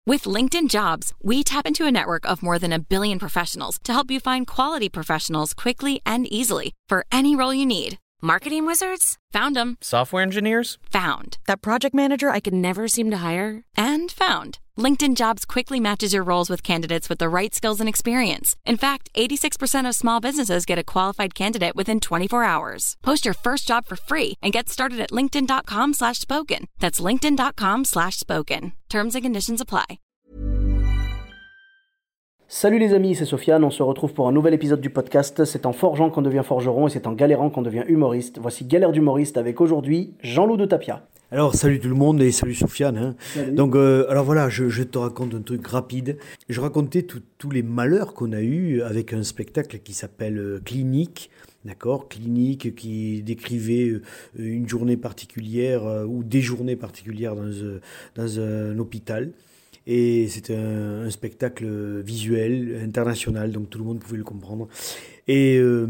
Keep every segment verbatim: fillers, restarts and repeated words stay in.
With LinkedIn Jobs, we tap into a network of more than a billion professionals to help you find quality professionals quickly and easily for any role you need. Marketing wizards? Found them. Software engineers? Found. That project manager I could never seem to hire? And found. LinkedIn Jobs quickly matches your roles with candidates with the right skills and experience. In fact, eighty-six percent of small businesses get a qualified candidate within twenty-four hours. Post your first job for free and get started at linkedin.com slash spoken. That's linkedin.com slash spoken. Terms and conditions apply. Salut les amis, c'est Sofiane, on se retrouve pour un nouvel épisode du podcast. C'est en forgeant qu'on devient forgeron et c'est en galérant qu'on devient humoriste. Voici Galère d'humoriste avec aujourd'hui Jean-Loup de Tapia. Alors salut tout le monde et salut Sofiane. Hein. Salut. Donc euh, alors voilà, je, je te raconte un truc rapide. Je racontais tous les malheurs qu'on a eu avec un spectacle qui s'appelle euh, Clinique. D'accord, Clinique qui décrivait euh, une journée particulière euh, ou des journées particulières dans, euh, dans un hôpital. Et c'était un, un spectacle visuel, international, donc tout le monde pouvait le comprendre. Et, euh,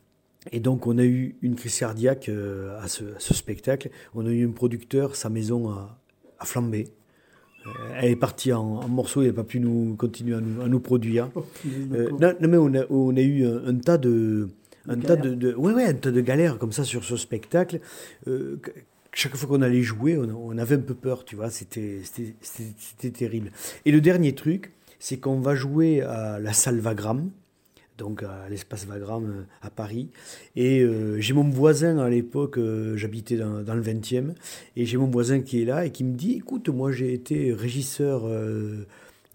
et donc on a eu une crise cardiaque euh, à, ce, à ce spectacle. On a eu un producteur, sa maison a, a flambé. Euh, elle est partie en, en morceaux, il n'a pas pu nous, continuer à nous, à nous produire. Oh, euh, non, non, mais on a, on a eu un, un tas de... Un tas de, de, ouais, ouais, un tas de galères comme ça sur ce spectacle. Euh, Chaque fois qu'on allait jouer, on, on avait un peu peur, tu vois, c'était, c'était, c'était, c'était terrible. Et le dernier truc, c'est qu'on va jouer à la salle Wagram, donc à l'espace Wagram à Paris. Et euh, j'ai mon voisin à l'époque, euh, j'habitais dans, dans le vingtième, et j'ai mon voisin qui est là et qui me dit, écoute, moi j'ai été régisseur euh,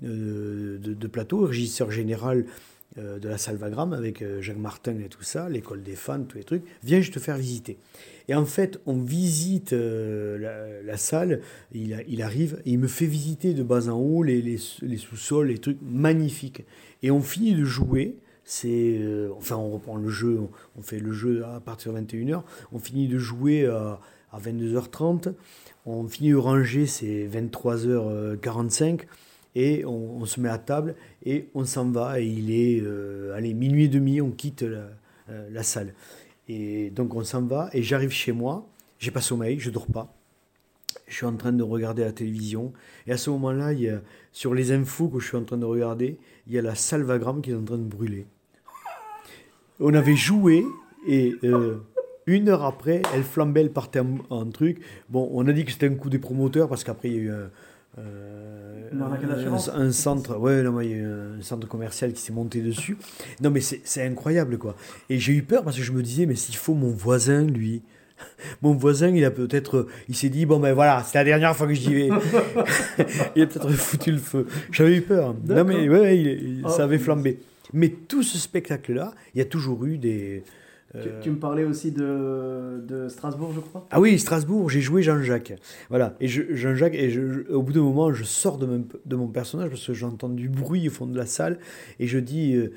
euh, de, de plateau, régisseur général euh, de la salle Wagram avec euh, Jacques Martin et tout ça, l'école des fans, tous les trucs, viens, je te faire visiter. Et en fait, on visite euh, la, la salle, il, il arrive, et il me fait visiter de bas en haut les, les, les sous-sols, les trucs magnifiques. Et on finit de jouer, c'est, euh, enfin on reprend le jeu, on, on fait le jeu à partir de vingt et une heures, on finit de jouer à, à vingt-deux heures trente, on finit de ranger, c'est vingt-trois heures quarante-cinq, et on, on se met à table, et on s'en va, et il est, euh, allez, minuit et demi, on quitte la, euh, la salle. Et donc on s'en va, et j'arrive chez moi, j'ai pas sommeil, je dors pas. Je suis en train de regarder la télévision, et à ce moment-là, il y a, sur les infos que je suis en train de regarder, il y a la salle Wagram qui est en train de brûler. On avait joué, et euh, une heure après, elle flambait, elle partait en, en truc. Bon, on a dit que c'était un coup des promoteurs, parce qu'après il y a eu un... Euh, un, un centre, ouais, non, il y a eu un centre commercial qui s'est monté dessus. Non, mais c'est, c'est incroyable, quoi. Et j'ai eu peur parce que je me disais, mais s'il faut mon voisin, lui, mon voisin, il a peut-être, il s'est dit, bon ben voilà, c'est la dernière fois que j'y vais. Il a peut-être foutu le feu. J'avais eu peur. D'accord. Non, mais ouais, il, il, oh, ça avait flambé. Mais tout ce spectacle-là, il y a toujours eu des. Tu, tu me parlais aussi de, de Strasbourg, je crois. Ah oui, Strasbourg, j'ai joué Jean-Jacques. Voilà, et je, Jean-Jacques, et je, je, au bout d'un moment, je sors de mon, de mon personnage parce que j'entends du bruit au fond de la salle, et je dis, euh,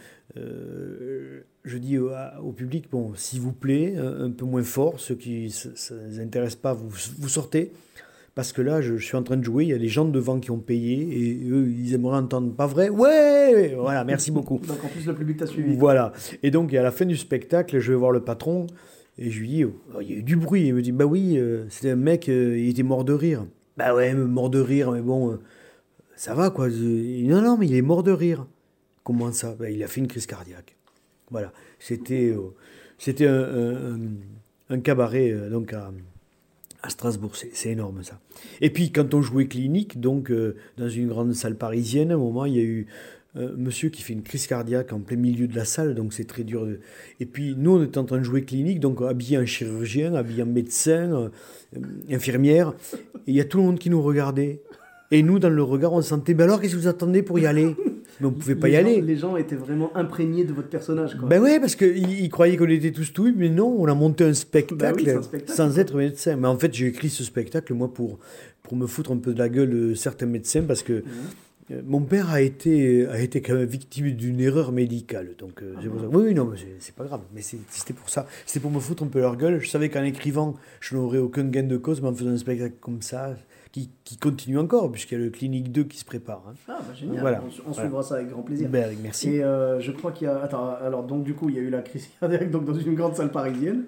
euh, je dis au, au public, bon, s'il vous plaît, un, un peu moins fort, ceux qui ne les intéressent pas, vous, vous sortez. Parce que là, je, je suis en train de jouer, il y a des gens devant qui ont payé, et eux, ils aimeraient entendre, pas vrai ? Ouais ! Voilà, merci beaucoup. Donc en plus, le public t'a suivi. Voilà. Et donc, à la fin du spectacle, je vais voir le patron, et je lui dis, oh, il y a eu du bruit. Il me dit, bah oui, euh, c'était un mec, euh, il était mort de rire. Bah ouais, mort de rire, mais bon, euh, ça va quoi. Je... Non, non, mais il est mort de rire. Comment ça ? Bah, il a fait une crise cardiaque. Voilà. C'était, euh, c'était un, un, un cabaret, euh, donc à... À Strasbourg, c'est, c'est énorme ça. Et puis quand on jouait Clinique, donc euh, dans une grande salle parisienne, à un moment il y a eu euh, un monsieur qui fait une crise cardiaque en plein milieu de la salle, donc c'est très dur. De... Et puis nous on était en train de jouer Clinique, donc habillé en chirurgien, habillé en médecin, euh, infirmière, et il y a tout le monde qui nous regardait. Et nous dans le regard on sentait, ben alors qu'est-ce que vous attendez pour y aller ? Mais on ne pouvait pas les y gens, aller. Les gens étaient vraiment imprégnés de votre personnage, quoi. Ben ouais, parce qu'ils croyaient qu'on était tous touilles, mais non, on a monté un spectacle, ben oui, un spectacle sans être médecin. Mais en fait, j'ai écrit ce spectacle, moi, pour, pour me foutre un peu de la gueule de certains médecins, parce que mmh. euh, mon père a été, a été quand même victime d'une erreur médicale. Donc, euh, ah c'est pour ça. Oui, oui, non, mais c'est, c'est pas grave. Mais c'est, c'était pour ça. C'était pour me foutre un peu leur gueule. Je savais qu'en écrivant, je n'aurais aucun gain de cause, mais en faisant un spectacle comme ça... Qui, qui continue encore, puisqu'il y a le Clinique deux qui se prépare. Hein. Ah, bah génial, voilà. on, on suivra voilà. ça avec grand plaisir. Ben, merci. Et euh, je crois qu'il y a... Attends, alors donc du coup, il y a eu la crise cardiaque donc, dans une grande salle parisienne.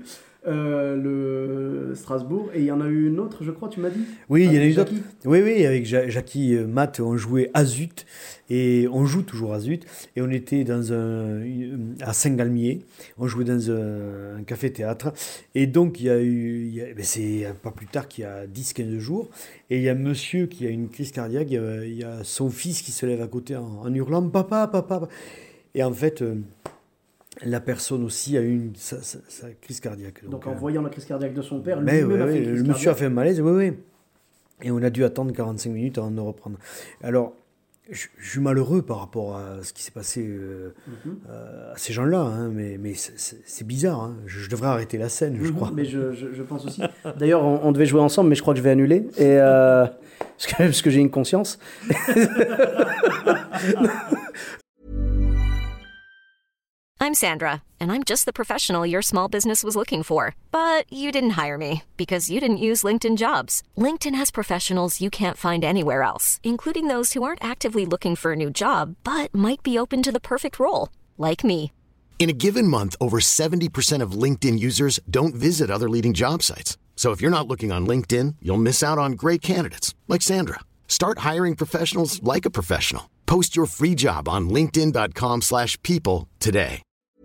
euh, le Strasbourg, et il y en a eu une autre, je crois, tu m'as dit. Oui, il y en a eu Avec d'autres. Jackie. Oui, oui, avec Ja- Jackie euh, Matt, on jouait à Zut, et on joue toujours à Zut, et on était dans un, une- à Saint-Galmier, on jouait dans un, un café-théâtre, et donc il y a eu, il y a- ben, c'est pas plus tard qu'il y a dix quinze jours, et il y a un monsieur qui a une crise cardiaque, il y a, il y a son fils qui se lève à côté en, en hurlant « Papa, papa !» Et en fait, euh, la personne aussi a eu une, sa, sa- sa crise cardiaque. Donc, euh, en voyant la crise cardiaque de son père, mais lui-même ouais, a fait ouais, une crise le monsieur a cardiaque. fait un malaise, oui, oui. Et on a dû attendre quarante-cinq minutes avant de le reprendre. Alors, je, je suis malheureux par rapport à ce qui s'est passé euh, Mhm. euh, à ces gens-là, hein, mais, mais c'est- c'est c'est bizarre. Hein. Je, je devrais arrêter la scène, je Mhm, crois. Mais je, je, je pense aussi. D'ailleurs, on, on devait jouer ensemble, mais je crois que je vais annuler. Et euh, parce que, parce que j'ai une conscience. I'm Sandra, and I'm just the professional your small business was looking for. But you didn't hire me because you didn't use LinkedIn Jobs. LinkedIn has professionals you can't find anywhere else, including those who aren't actively looking for a new job, but might be open to the perfect role, like me. In a given month, over seventy percent of LinkedIn users don't visit other leading job sites. So if you're not looking on LinkedIn, you'll miss out on great candidates like Sandra. Start hiring professionals like a professional. Post your free job on linkedin dot com slash people today.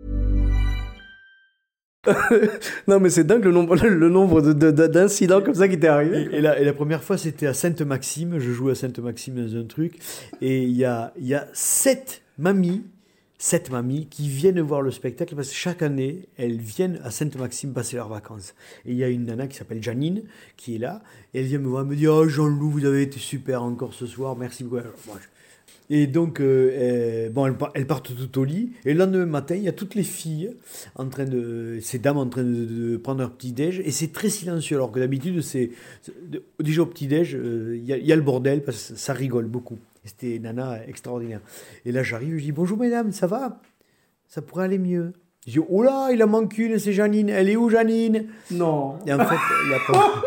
Non, mais c'est dingue le nombre, le nombre de, de- de- d'incidents comme ça qui t'est arrivé. Et, et la, et la première fois, c'était à Sainte-Maxime. Je jouais à Sainte-Maxime dans un truc. Et il y a, il y a sept mamies, sept mamies qui viennent voir le spectacle parce que chaque année, elles viennent à Sainte-Maxime passer leurs vacances. Et il y a une nana qui s'appelle Janine qui est là. Et elle vient me voir, elle me dit « Oh Jean-Loup, vous avez été super encore ce soir, merci beaucoup. » Alors, moi, je- Et donc, euh, euh, bon, elles, par- elles partent toutes au lit. Et le lendemain matin, il y a toutes les filles, en train de, ces dames en train de, de prendre leur petit-déj. Et c'est très silencieux. Alors que d'habitude, c'est, c'est- de- déjà au petit-déj, euh, il y, a- il y a le bordel parce que ça rigole beaucoup. Et c'était une nana extraordinaire. Et là, j'arrive, je dis bonjour mesdames, ça va? Ça pourrait aller mieux. Je dis oh là, il en manque une, c'est Janine. Elle est où Janine? Non. Et en fait, il n'y a pas.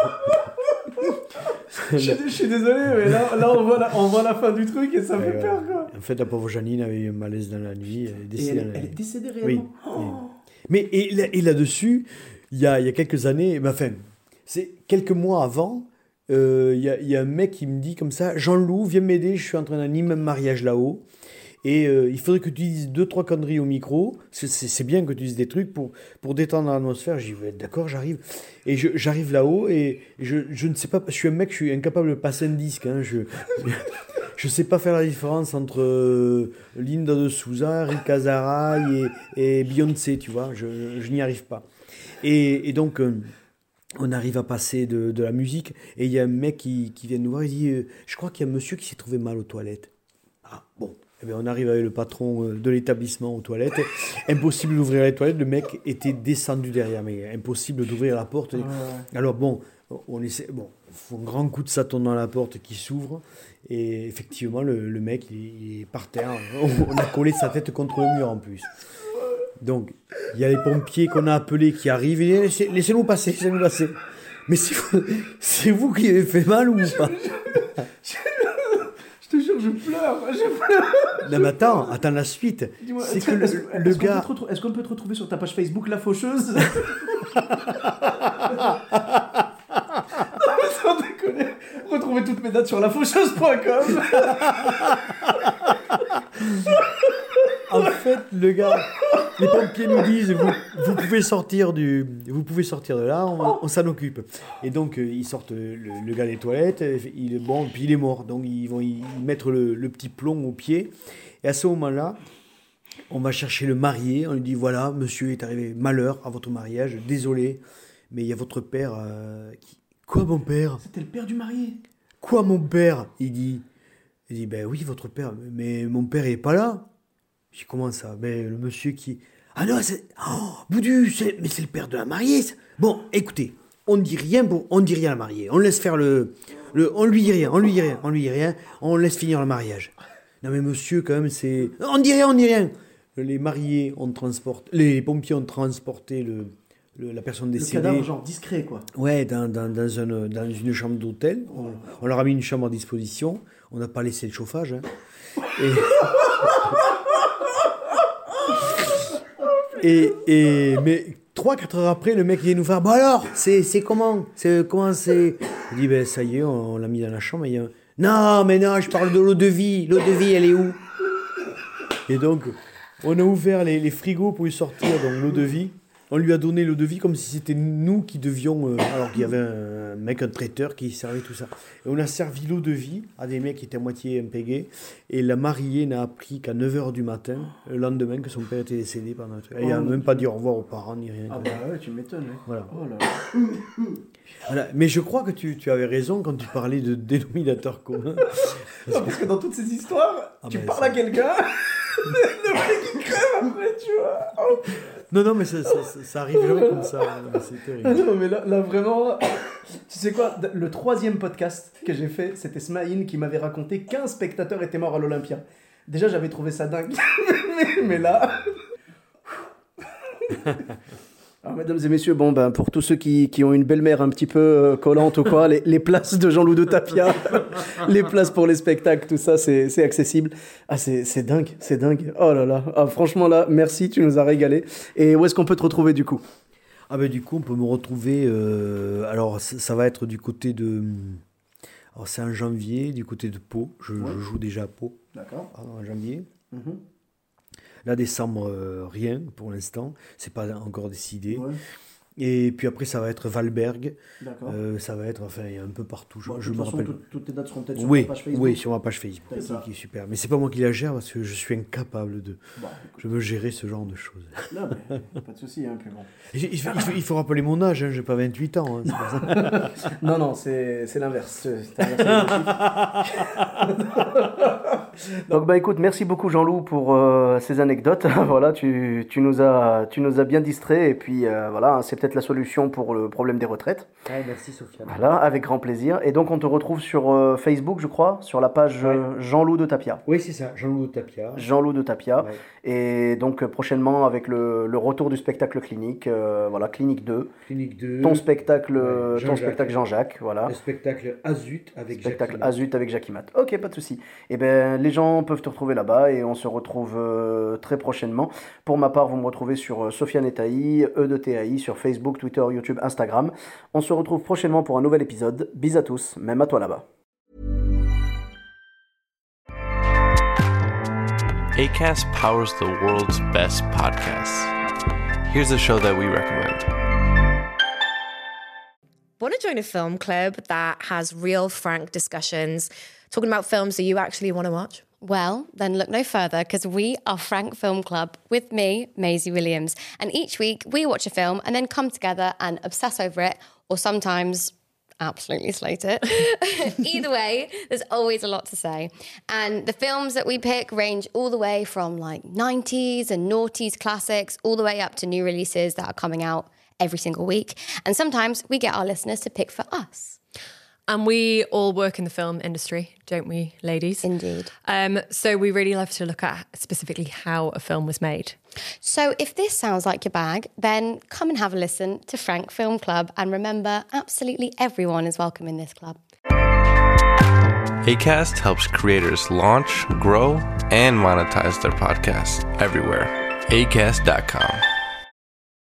Je, suis- je suis désolé, mais là, là on, voit la, on voit la fin du truc et ça me Et, fait euh, peur, quoi. En fait, la pauvre Janine avait eu un malaise dans la nuit. Elle est Et décédée. elle, dans la elle est nuit. décédée Oui. réellement. oui. Oh. Mais et, là- et là-dessus, il y a, il y a quelques années, ben, enfin, c'est quelques mois avant, euh, il y, a, il y a un mec qui me dit comme ça, Jean-Loup, viens m'aider, je suis en train d'animer un mariage là-haut. Et euh, il faudrait que tu dises deux, trois conneries au micro. C'est, c'est, c'est bien que tu dises des trucs pour, pour détendre l'atmosphère. J'ai dit, ouais, d'accord, j'arrive. Et je, j'arrive là-haut et je, je ne sais pas, je suis un mec, je suis incapable de passer un disque. Hein, je je ne sais pas faire la différence entre euh, Linda de Souza, Rick Azaray et, et Beyoncé, tu vois. Je, je n'y arrive pas. Et, et donc, euh, on arrive à passer de, de la musique. Et il y a un mec qui, qui vient nous voir. Il dit, euh, je crois qu'il y a un monsieur qui s'est trouvé mal aux toilettes. Ah, bon. Eh bien, on arrive avec le patron euh, de l'établissement aux toilettes. Impossible d'ouvrir les toilettes. Le mec était descendu derrière, mais impossible d'ouvrir la porte. Ouais. Alors bon, on essaie. Bon, il faut un grand coup de sâton dans la porte qui s'ouvre. Et effectivement, le, le mec, il, il est par terre. On a collé sa tête contre le mur en plus. Donc, il y a les pompiers qu'on a appelés qui arrivent. Et laissez, laissez-nous passer, laissez-nous passer. Mais c'est vous, c'est vous qui avez fait mal ou pas? Je te jure, je pleure, je pleure. Non mais attends, attends la suite. Dis-moi, C'est est-ce que le, est-ce- le est-ce qu'on gars... peut te retrou- Est-ce qu'on peut te retrouver sur ta page Facebook, La Faucheuse? Sans déconner. Retrouvez toutes mes dates sur lafaucheuse point com. En fait, le gars, les pompiers nous disent vous, vous pouvez sortir du, vous pouvez sortir de là, on, on s'en occupe. Et donc euh, ils sortent le, le gars des toilettes, il est bon, puis il est mort. Donc ils vont y mettre le, le petit plomb au pied. Et à ce moment-là, on va chercher le marié. On lui dit voilà, monsieur est arrivé malheur à votre mariage, désolé, mais il y a votre père euh, qui. Quoi mon père? C'était le père du marié. Quoi mon père? Il dit. Il dit ben oui votre père, mais mon père il est pas là. Je dis comment ça? Ben le monsieur qui. Ah non, c'est. Oh, Boudu, c'est... mais c'est le père de la mariée. Ça. Bon, écoutez, on dit rien pour, on dit rien à la mariée. On laisse faire le, le, on lui dit rien, on lui dit rien, on lui dit rien. On laisse finir le mariage. Non mais monsieur quand même c'est. On dit rien, on dit rien. Les mariés ont transporté, les pompiers ont transporté le, le la personne Le décédée. cadavre, genre discret, quoi. Ouais, dans, dans, dans, un, dans une chambre d'hôtel. On, on leur a mis une chambre à disposition. On n'a pas laissé le chauffage. Hein. Et, et, et, mais trois quatre heures après, le mec vient nous faire « Bon alors, c'est, c'est comment c'est, comment c'est ?» Il dit ben, « Ça y est, on, on l'a mis dans la chambre. » Il y a... Non, mais non, je parle de l'eau de vie. L'eau de vie, elle est où? Et donc, on a ouvert les, les frigos pour lui sortir donc, l'eau de vie. On lui a donné l'eau de vie comme si c'était nous qui devions... Euh, alors qu'il y avait un mec, un traiteur qui servait tout ça. Et on a servi l'eau de vie à des mecs qui étaient à moitié impégués. Et la mariée n'a appris qu'à neuf heures du matin, le lendemain, que son père était décédé pendant un truc. Elle n'a même pas dit au revoir aux parents, ni rien. Ah bah ouais, tu m'étonnes. Hein. Voilà. Oh là. Voilà. Mais je crois que tu, tu avais raison quand tu parlais de dénominateur commun. Parce, non, parce que dans toutes ces histoires, ah tu ben parles ça... à quelqu'un, le mec il crève après, tu vois. Oh. Non, non, mais ça, ça, ça, ça arrive jamais comme ça. C'est terrible. Ah non, mais là, là, vraiment, tu sais quoi, le troisième podcast que j'ai fait, c'était Smaïn qui m'avait raconté qu'un spectateur était mort à l'Olympia. Déjà, j'avais trouvé ça dingue. mais, mais là... Alors, mesdames et messieurs, bon, ben, pour tous ceux qui, qui ont une belle-mère un petit peu euh, collante ou quoi, les, les places de Jean-Loup de Tapia, les places pour les spectacles, tout ça, c'est, c'est accessible. Ah, c'est, c'est dingue, c'est dingue. Oh là là, ah, franchement là, merci, tu nous as régalé. Et où est-ce qu'on peut te retrouver du coup? Ah ben du coup, on peut me retrouver, euh, alors ça, ça va être du côté de... Alors c'est en janvier, du côté de Pau, je, ouais. je joue déjà à Pau. D'accord. En janvier. Mm-hmm. Là, décembre, euh, rien pour l'instant. C'est pas encore décidé. Ouais. Et puis après, ça va être Valberg. D'accord. Euh, ça va être, enfin, il y a un peu partout. Je, bon, je de toute me façon, rappelle. Tout, toutes tes dates seront peut-être sur oui, ma page Facebook. Oui, sur ma page Facebook. C'est qui est super. Mais c'est pas moi qui la gère parce que je suis incapable de. Bon, je veux gérer ce genre de choses. Non, mais pas de souci, hein, puis bon. Il, il, faut, il, faut, il faut rappeler mon âge. Hein, j'ai pas vingt-huit ans. Hein, c'est pas ça. non, non, c'est, c'est l'inverse. C'est inverse. Donc bah écoute, merci beaucoup Jean-Loup pour euh, ces anecdotes. Voilà, tu, tu nous as tu nous as bien distrait et puis euh, voilà, c'est peut-être la solution pour le problème des retraites. Ouais, merci Sofiane. Voilà, avec grand plaisir. Et donc on te retrouve sur euh, Facebook, je crois, sur la page ouais. euh, Jean-Loup de Tapia. Oui, c'est ça, Jean-Loup de Tapia. Jean-Loup de Tapia. Ouais. Et donc euh, prochainement avec le, le retour du spectacle clinique, euh, voilà, Clinique deux. Clinique deux. Ton spectacle, ouais, ton spectacle Jean-Jacques, voilà. Le spectacle Azut avec spectacle Jacques Azut avec Jacques Mat. Ok, pas de souci. Et ben les gens peuvent te retrouver là-bas et on se retrouve euh, très prochainement. Pour ma part, vous me retrouvez sur euh, Sofiane et Taï, E de T A I, sur Facebook, Twitter, YouTube, Instagram. On se retrouve prochainement pour un nouvel épisode. Bis à tous, même à toi là-bas. Acast powers the world's best podcasts. Here's a show that we recommend. Want to join a film club that has real, frank discussions, talking about films that you actually want to watch? Well, then look no further because we are Frank Film Club with me, Maisie Williams. And each week we watch a film and then come together and obsess over it, or sometimes absolutely slate it. Either way, there's always a lot to say. And the films that we pick range all the way from like nineties and noughties classics, all the way up to new releases that are coming out every single week. And sometimes we get our listeners to pick for us. And we all work in the film industry, don't we, ladies? Indeed. Um, so we really love to look at specifically how a film was made. So if this sounds like your bag, then come and have a listen to Frank Film Club. And remember, absolutely everyone is welcome in this club. Acast helps creators launch, grow, and monetize their podcasts everywhere. acast dot com.